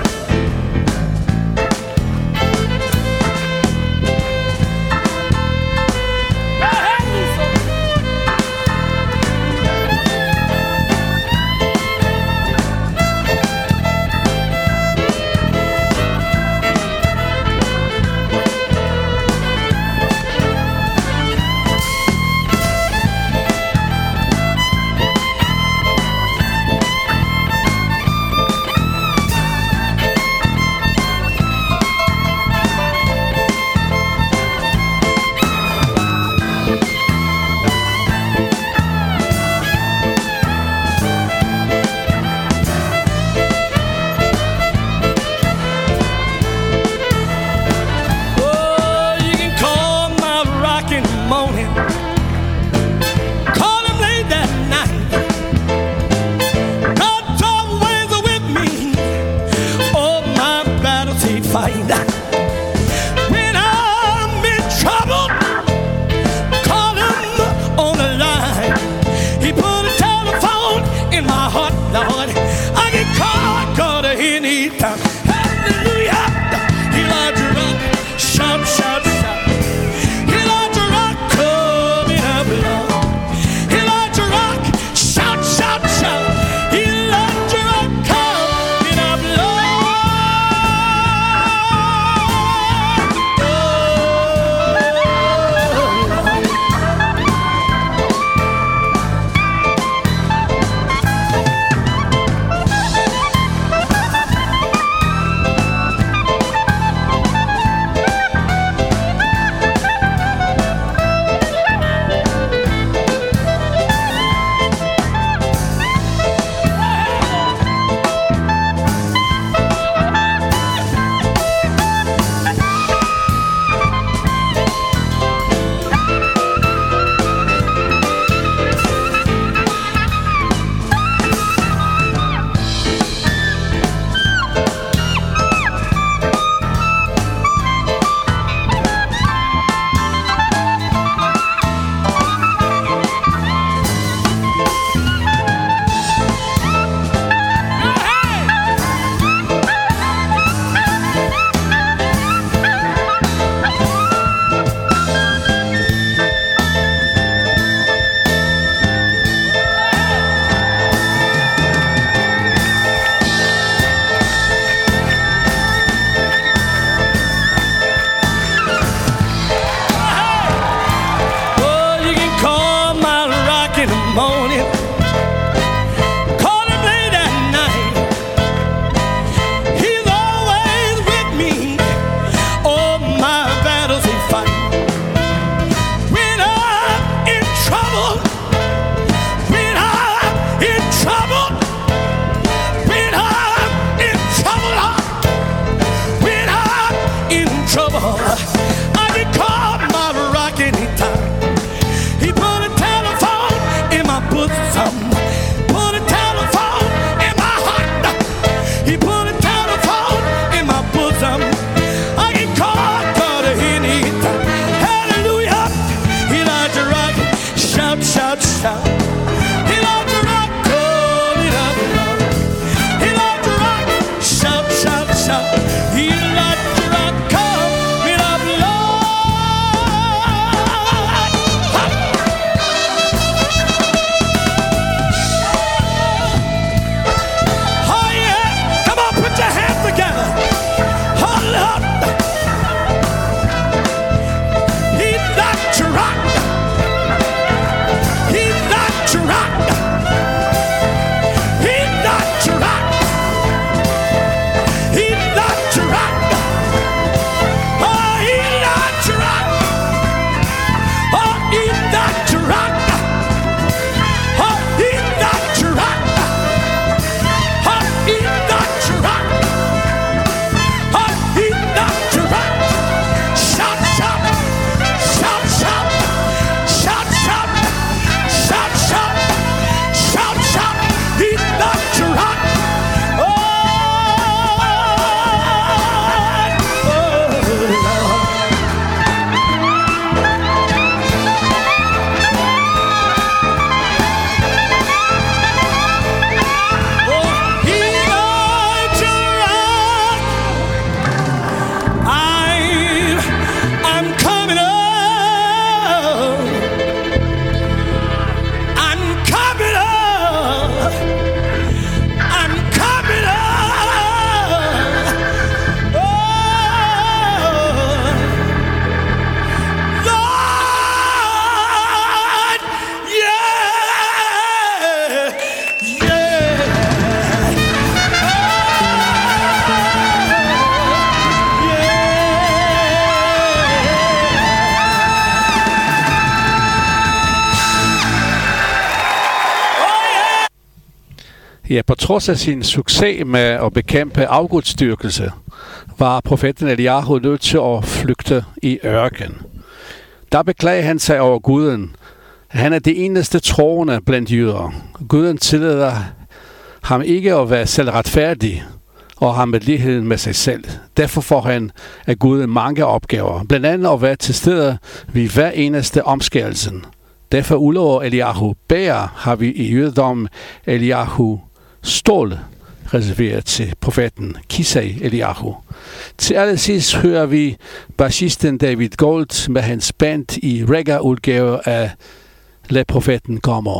Ja, på trods af sin succes med at bekæmpe afgudstyrkelse, var profeten Eliyahu nødt til at flygte i ørken. Der beklager han sig over Guden. Han er det eneste troende blandt jøder. Guden tillader ham ikke at være selvretfærdig og har medlidenhed med sig selv. Derfor får han af Guden mange opgaver, blandt andet at være til stede ved hver eneste omskærelsen. Derfor udover Eliyahu bærer har vi i jødedommen Eliyahu stål reserveret til profeten Kisei Eliyahu. Til allersidst hører vi bassisten David Gold med hans band i reggae-udgave af Lad profeten komme.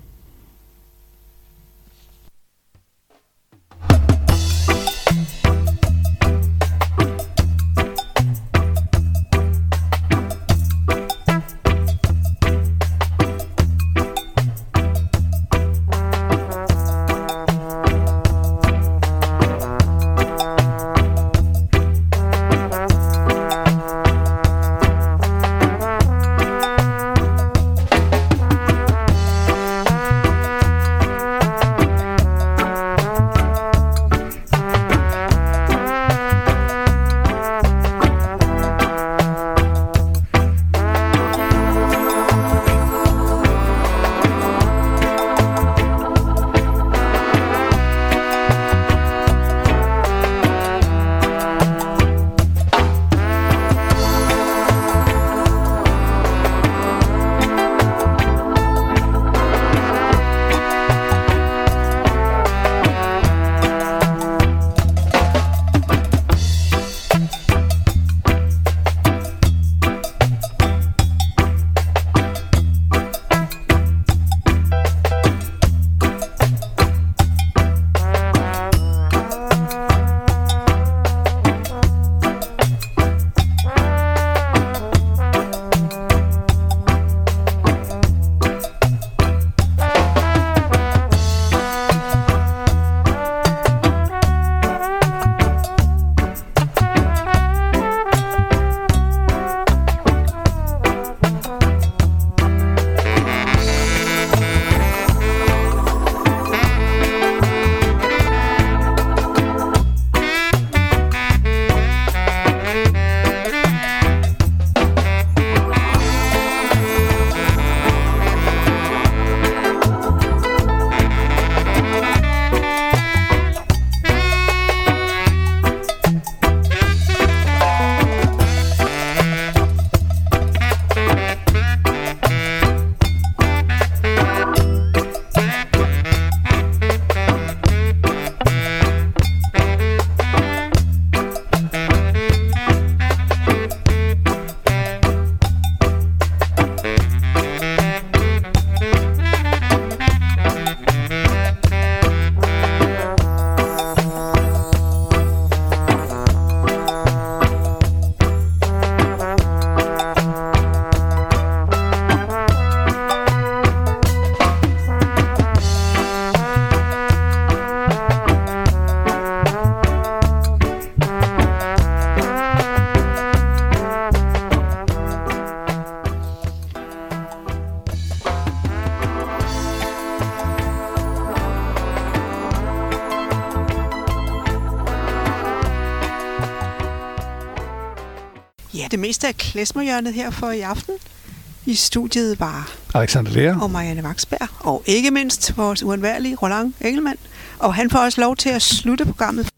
Ja, det meste af klezmerhjørnet her for i aften. I studiet var Alexander Lea og Marianne Vaksberg, og ikke mindst vores uundværlige Roland Engelmann. Og han får også lov til at slutte programmet.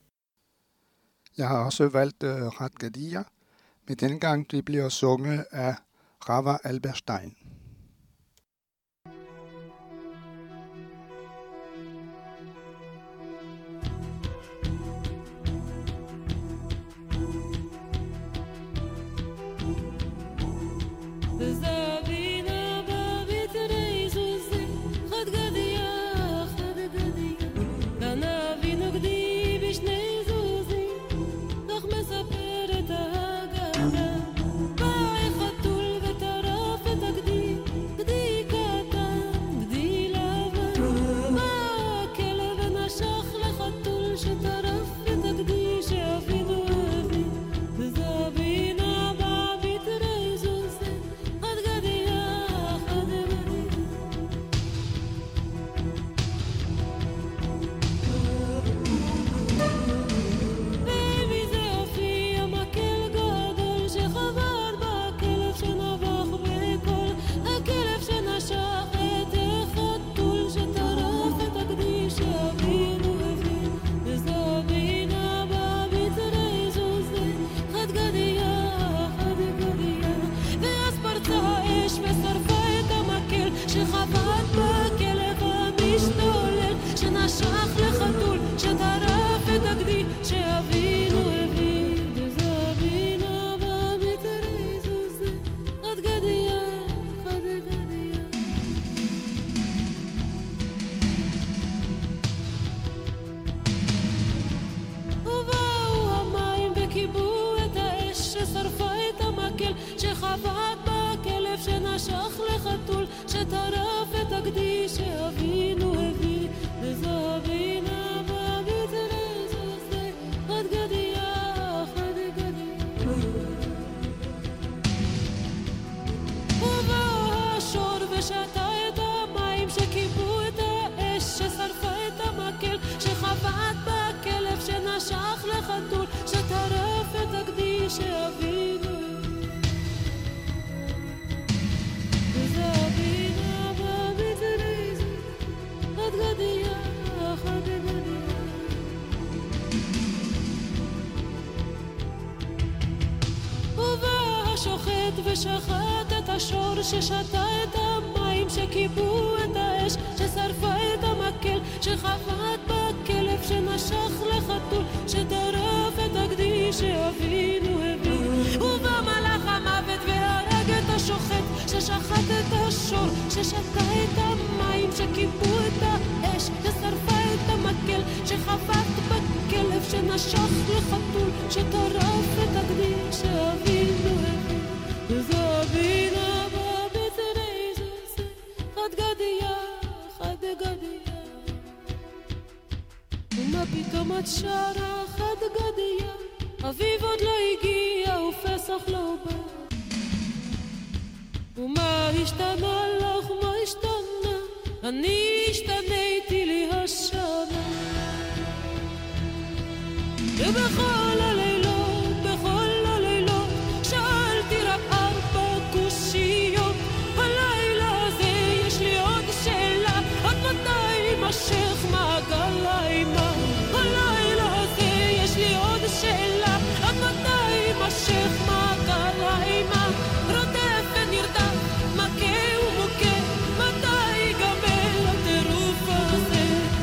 Jeg har også valgt Rat Gadia, men denne gang det bliver sunget af Rava Alberstein. שחבט בכלב שנשך לחתול שטרף את הגדי שאבינו הביא וזבינה בביטרזוזה חד גדיה חד גדיה ובא השור ושתה את המים שכיבו את האש ששרפה את המקל שחבט בכלב שנשך לחתול שטרף את הגדי שאבינו וזבינה בביטרזוזה חד גדיה חד גדיה ובא השוחט ושחט את השור ששתה את המים שכיבו את האש ששרפה את המקל שחבט בכלב שנשך לחתול שטרף את הגדי שאבינו הביא ובא מלאך המוות והרג את השוחט ששחט את השור ששתה את המים שכיבו את האש ששרפה את המקל שחבט בכלב שנשך לחתול שטרף את הגדי שאבינו הביא וזבינה בביטרזוזה חד גדיה חד גדיה ומה פתאום את שרה חד גדיה אביב עוד לא הגיע ופסח לא בא ומה השתנה לך מה השתנה אני השתניתי לי השנה ובכל הלילות שאלתי רק 4 קושיות הלילה הזה יש לי עוד שאלה עד מתי יימשך מעגל האימה הלילה הזה יש לי עוד שאלה עד מתי יימשך מעגל האימה רודף ונרדף מכה ומוכה מתי ייגמר הטירוף הזה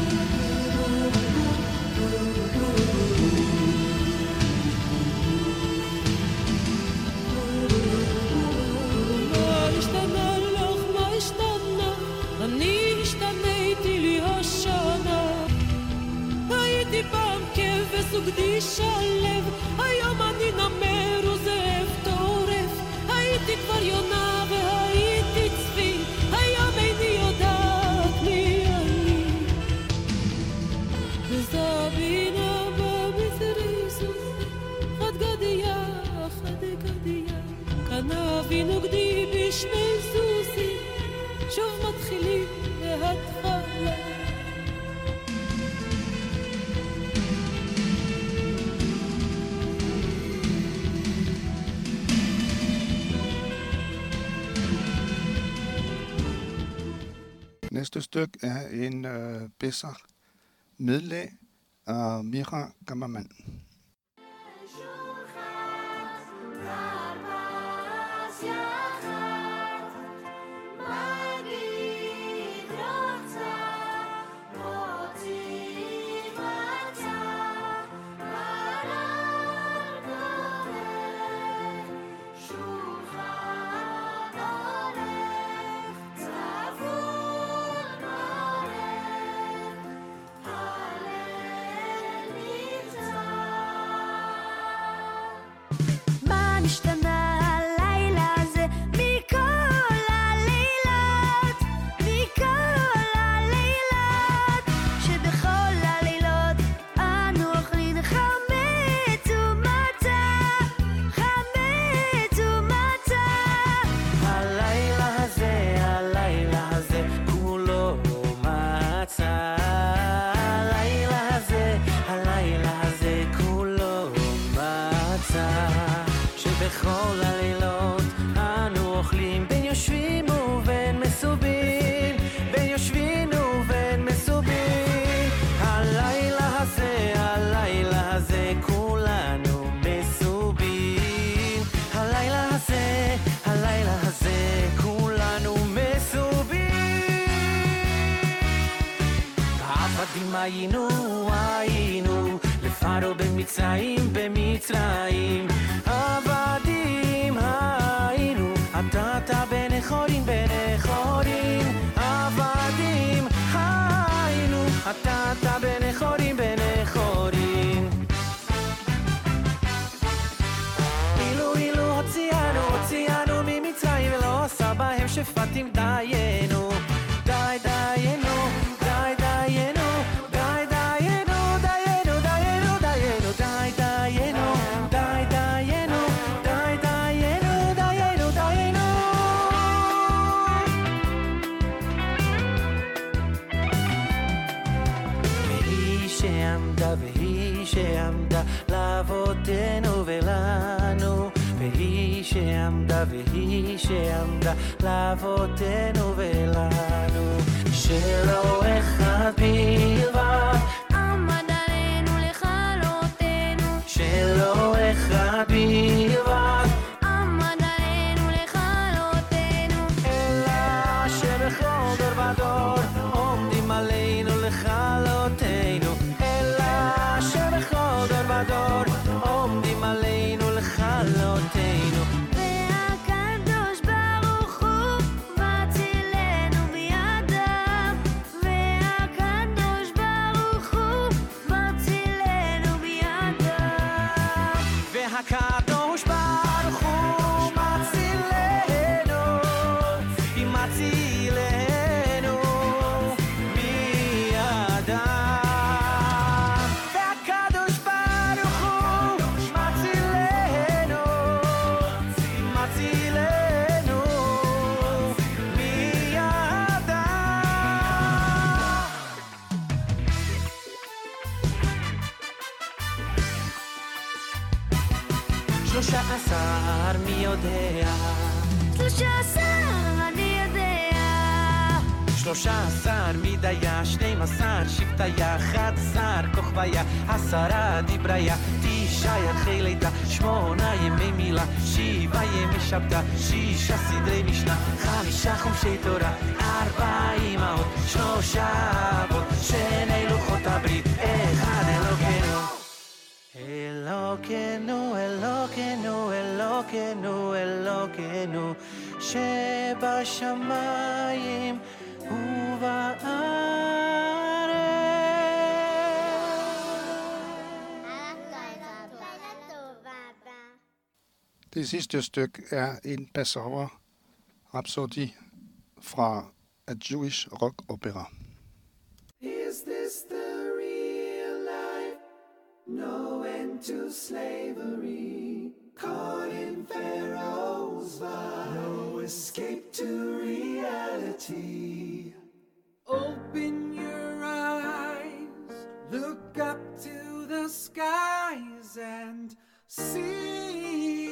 מה השתנה לך מה השתנה אני השתניתי לי השנה הייתי פעם כבש וגדי שלב היום אני נמר וזאב טורף הייתי כבר יונה והייתי צבי היום איני יודעת מי אני וזבינה בביטרזוזה חד גדיה חד גדיה כאן אבינו גדי בשני סוסים שוב מתחילים להתחלה Næste stykke er en Pesach medlag af Mira Gammermann. בכל הלילות אנו אוכלים בין יושבים ובין מסובים בין יושבים ובין מסובים הלילה הזה כולנו מסובים הלילה הזה כולנו מסובים עבדים היינו לפרעה במצרים עבדים היינו אתה בני חורין עבדים היינו אתה בני חורין אילו הוציאנו מים שפטים דיינו די דיינו די דיינו די דיינו דיינו דיינו דיינו די דיינו די דיינו די דיינו דיינו דיינו והיא שעמדה לאבותינו ולנו והיא שעמדה לאבותינו ולנו שלא אחד בלבד עמד עלינו לכלותנו שלא אחד בלבד עמד עלינו לכלותנו אלא שבכל דור ודור עומדים עלינו לכלותנו אלא שבכל דור ודור עומדים עלינו לכלותנו והקדוש ברוך הוא מצילנו בידיו והקדוש ברוך הוא מצילנו בידיו והקדוש ברוך הוא מצילנו מצילנו בידיו והקדוש ברוך הוא מצילנו מצילנו בידיו 13 מי יודע 13 אני יודע 13 מידיה 12 שבטיה 11 כוכביה 10 דבריה 9 ירחי לידה 8 ימי מילה 7 ימי שבתא 6 סדרי משנה 5 חומשי תורה 4 אמהות 3 אבות 2 לוחות הברית 1 אלוקינו אלוקינו אלוקינו אלוקינו אלוקינו שבשמיים Det sidste stykke er en Passover Rhapsody fra A Jewish Rock Opera. Is this the real life? No end to slavery. Caught in Pharaoh's vice. No escape to reality. Open your eyes. Look up to the skies and see.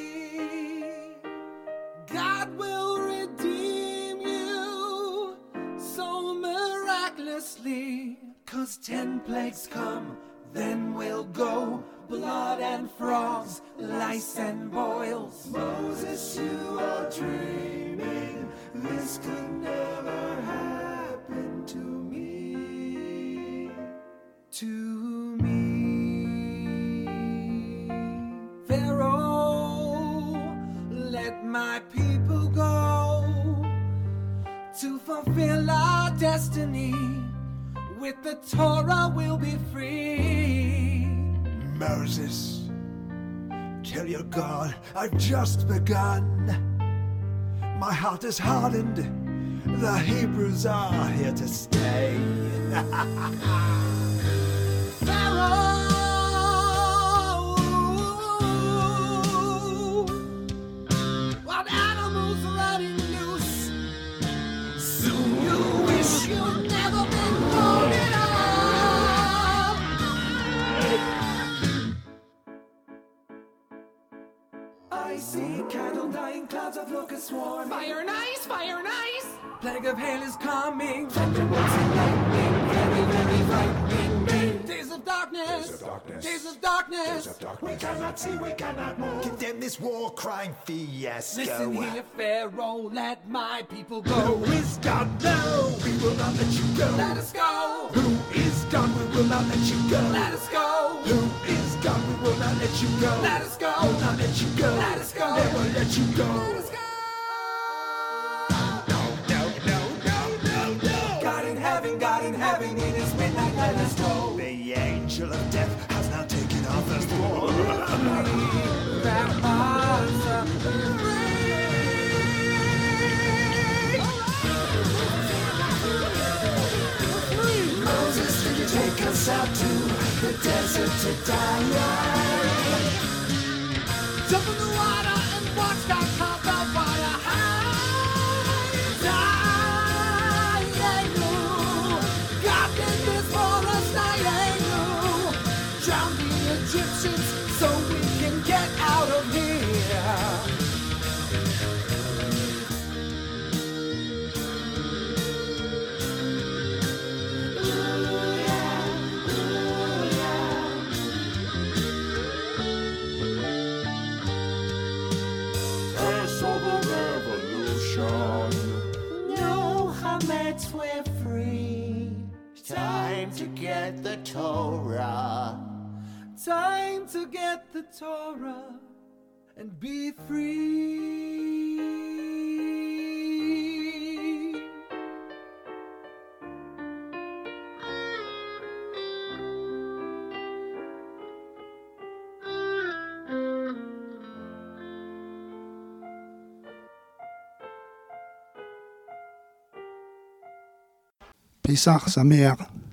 God will redeem you so miraculously. 'Cause 10 plagues come, then we'll go. Blood and frogs, lice and boils. Moses, you are dreaming. This could never happen to me. To me. Pharaoh, let my people go to fulfill our destiny. With the Torah we'll be free. Moses, tell your God I've just begun. My heart is hardened. The Hebrews are here to stay. Pharaoh, what animals running loose? Soon you wish you'd never been born at all. I see cattle dying, clouds of locusts swarm. Fire and ice, fire and ice. Plague of hail is coming. Thunderbolts and lightning, very, very frightening me. Days of darkness, days of darkness. We cannot see, we cannot move. Condemn this war crying fiasco. Listen here, Pharaoh, let my people go. Who is God? No, we will not let you go. Let us go. Who is God? We will not let you go. Let us go. Who is God? We will not let you go. Let us go. Will not let you go. Let us go. Never let you go. Let us go. No, no, no, no, no, no. God in heaven, it is midnight, let us go. The angel of death has now taken our first war. That hearts are free. Rishon. No, Hametz, we're free. Time to get the Torah. Time to get the Torah and be free. Pesach Sameach.